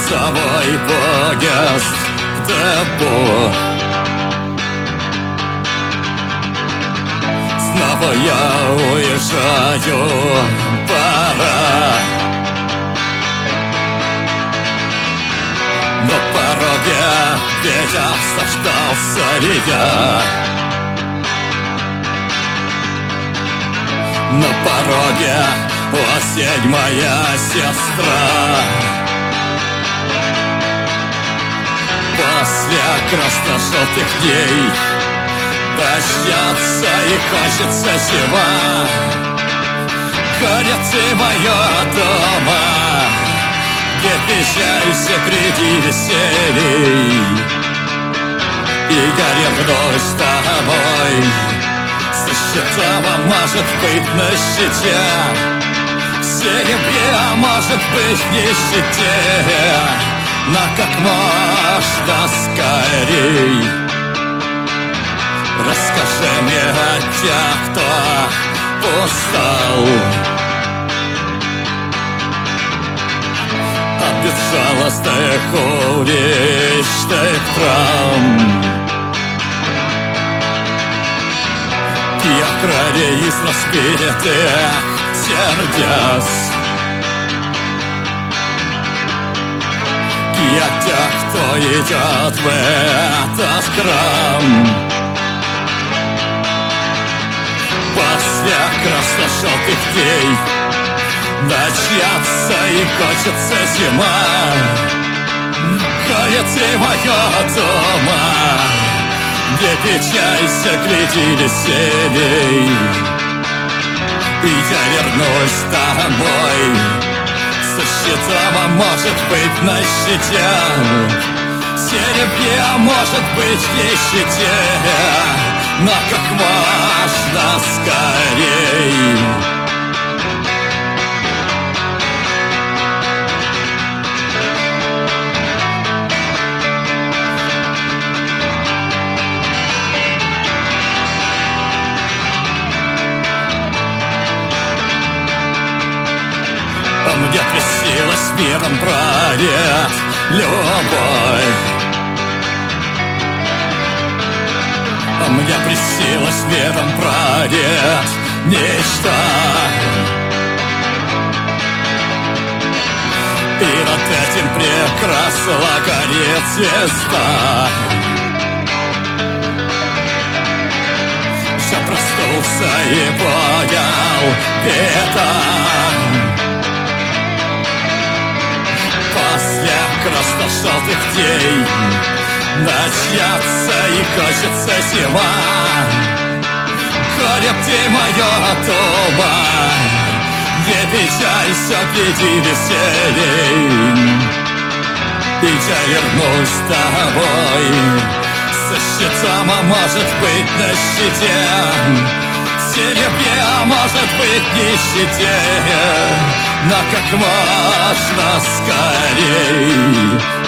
свой поезд в депо. Снова я уезжаю, пора. На пороге ветер заждался ли я? На пороге осень, моя сестра. После красно-желтых дней дождется и хочется зима. Горят и моё дома, где печалься среди веселей. И я вернусь с тобой, со счетом, может быть, на щите, в серебре, а может быть, в нищете, но как можно скорей. Расскажи мне о тех, кто устал, от безжалостных уличных драм. Я крови из разбитых сердец, я тех, кто идет в этот храм. После красно-желтых дней начнется и кончится зима. Ходит и моё дома, где печалься, гляди веселей. И я вернусь домой, со щитом, а может быть, на щите, в серебре, а может быть, в нищете, но как можно скорей. Мне приснилась миром бродит любовь. Мне приснилась миром бродит нечто. И над этим прекрасно горит звезда. Я проснулся и понял это. После красно-желтых дней начнется и кончится зима. Горят и моё дома, где печалься, гляди веселей. И я вернусь с тобой, со щитом, а может быть, на щите, в серебре, а может быть, нищете, но как можно скорей.